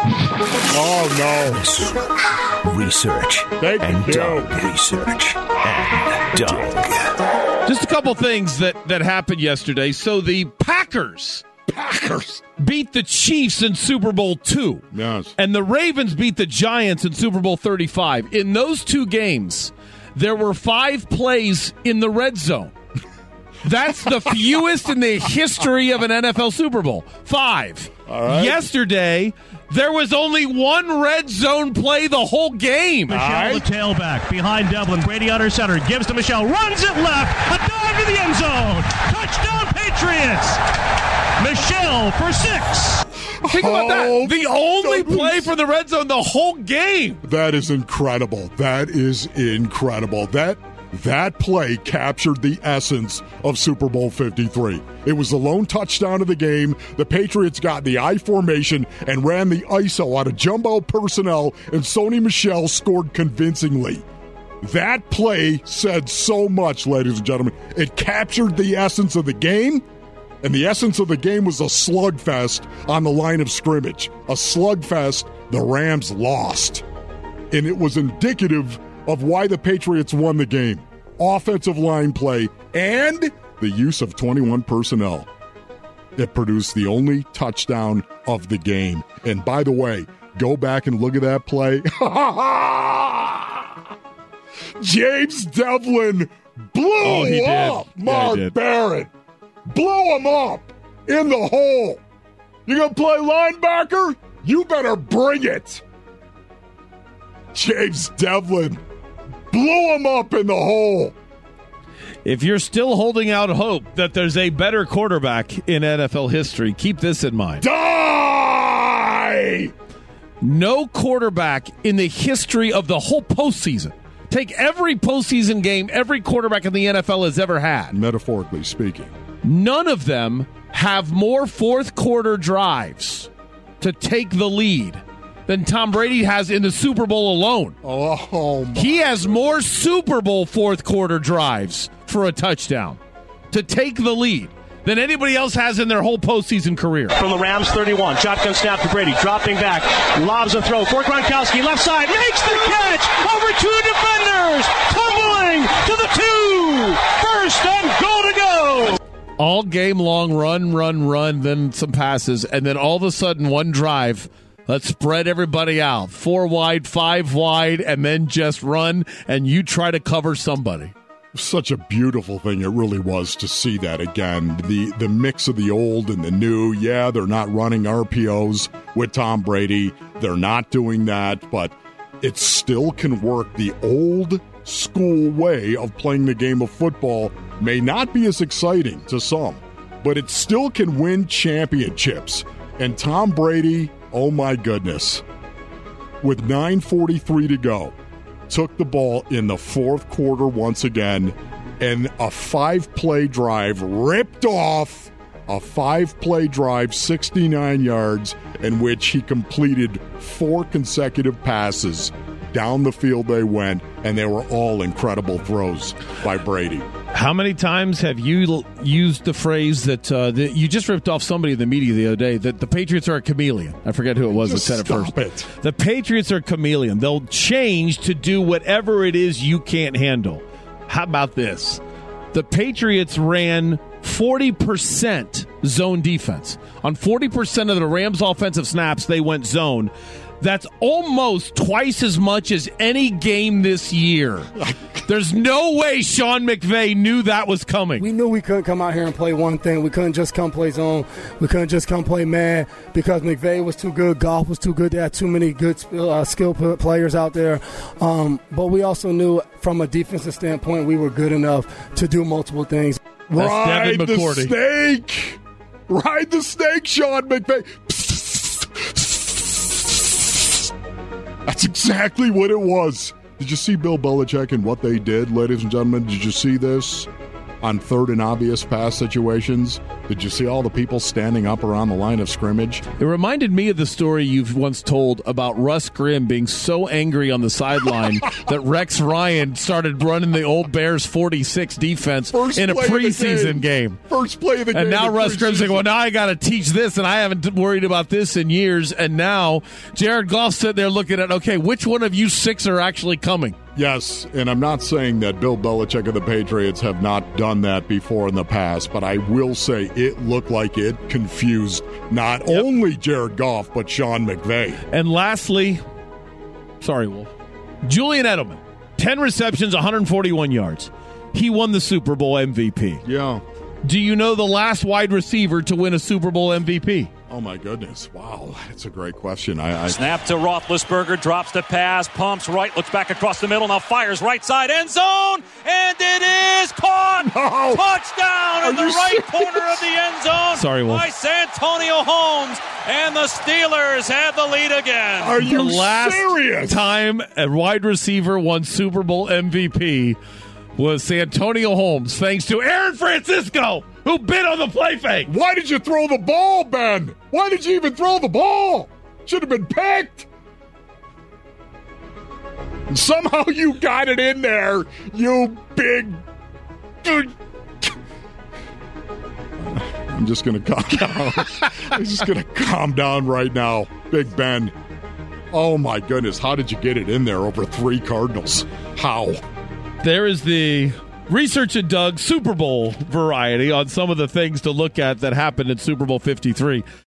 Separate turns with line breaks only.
Oh, no.
Research.
Thank
and
you.
Doug. Research and Doug.
Just a couple things that happened yesterday. So the Packers beat the Chiefs in Super Bowl II.
Yes.
And the Ravens beat the Giants in Super Bowl 35. In those two games, there were 5 plays in the red zone. That's the fewest in the history of an NFL Super Bowl. 5.
All right.
Yesterday, there was only 1 red zone play the whole game.
Michelle, the tailback, behind Devlin. Brady under center, gives to Michelle, runs it left, a dive to the end zone. Touchdown, Patriots. Michelle for 6.
Think about that. The only play for the red zone the whole game.
That is incredible. That is incredible. That play captured the essence of Super Bowl 53. It was the lone touchdown of the game. The Patriots got the I formation and ran the ISO out of jumbo personnel, and Sony Michel scored convincingly. That play said so much, ladies and gentlemen. It captured the essence of the game, and the essence of the game was a slugfest on the line of scrimmage. A slugfest the Rams lost. And it was indicative of why the Patriots won the game. Offensive line play and the use of 21 personnel. It produced the only touchdown of the game. And by the way, go back and look at that play. James Devlin blew up Mark Barrett. Blew him up in the hole. You going to play linebacker? You better bring it. James Devlin blew him up in the hole.
If you're still holding out hope that there's a better quarterback in NFL history, keep this in mind.
Die!
No quarterback in the history of the whole postseason. Take every postseason game every quarterback in the NFL has ever had.
Metaphorically speaking.
None of them have more fourth quarter drives to take the lead than Tom Brady has in the Super Bowl alone.
Oh, my.
He has more Super Bowl fourth quarter drives for a touchdown to take the lead than anybody else has in their whole postseason career.
From the Rams 31, shotgun snap to Brady, dropping back, lobs a throw for Gronkowski, left side, makes the catch over 2 defenders, tumbling to the 2, first and goal to go.
All game long, run, then some passes, and then all of a sudden one drive. Let's spread everybody out. 4 wide, 5 wide, and then just run, and you try to cover somebody.
Such a beautiful thing it really was to see that again. The mix of the old and the new. Yeah, they're not running RPOs with Tom Brady. They're not doing that, but it still can work. The old school way of playing the game of football may not be as exciting to some, but it still can win championships. And Tom Brady, oh my goodness, with 9:43 to go, took the ball in the fourth quarter once again, and a 5-play drive ripped off a 5-play drive, 69 yards, in which he completed 4 consecutive passes. Down the field they went, and they were all incredible throws by Brady.
How many times have you used the phrase that you just ripped off somebody in the media the other day, that the Patriots are a chameleon? I forget who it was that said it first.
It.
The Patriots are a chameleon. They'll change to do whatever it is you can't handle. How about this? The Patriots ran 40% zone defense. On 40% of the Rams' offensive snaps, they went zone. That's almost twice as much as any game this year. There's no way Sean McVay knew that was coming.
We knew we couldn't come out here and play one thing. We couldn't just come play zone. We couldn't just come play man because McVay was too good. Goff was too good. They had too many good skilled players out there. But we also knew from a defensive standpoint we were good enough to do multiple things.
Ride the snake. Ride the snake, Sean McVay. That's exactly what it was. Did you see Bill Belichick and what they did, ladies and gentlemen? Did you see this on third and obvious pass situations? Did you see all the people standing up around the line of scrimmage?
It reminded me of the story you've once told about Russ Grimm being so angry on the sideline that Rex Ryan started running the old Bears 46 defense in a preseason game.
First play of the game.
And now Russ Grimm's like, well, now I got to teach this, and I haven't worried about this in years. And now Jared Goff's sitting there looking at, okay, which one of you six are actually coming?
Yes, and I'm not saying that Bill Belichick and the Patriots have not done that before in the past, but I will say it looked like it confused not only Jared Goff, but Sean McVay.
And lastly, sorry, Wolf, Julian Edelman, 10 receptions, 141 yards. He won the Super Bowl MVP.
Yeah.
Do you know the last wide receiver to win a Super Bowl MVP?
Oh, my goodness. Wow, that's a great question.
Snap to Roethlisberger, drops the pass, pumps right, looks back across the middle, now fires right side, end zone, and it is caught!
No.
Touchdown in the right corner of the end zone.
Sorry, Wolf.
By Santonio Holmes, and the Steelers have the lead again.
Are you
the last
serious?
time a wide receiver won Super Bowl MVP was Santonio Holmes, thanks to Aaron Francisco, who bit on the play fake.
Why did you throw the ball, Ben? Why did you even throw the ball? Should have been picked. And somehow you got it in there, you big... I'm just going to calm down. I'm just going to calm down right now. Big Ben. Oh, my goodness. How did you get it in there over 3 Cardinals? How?
There is the Research and Doug Super Bowl variety on some of the things to look at that happened in Super Bowl 53.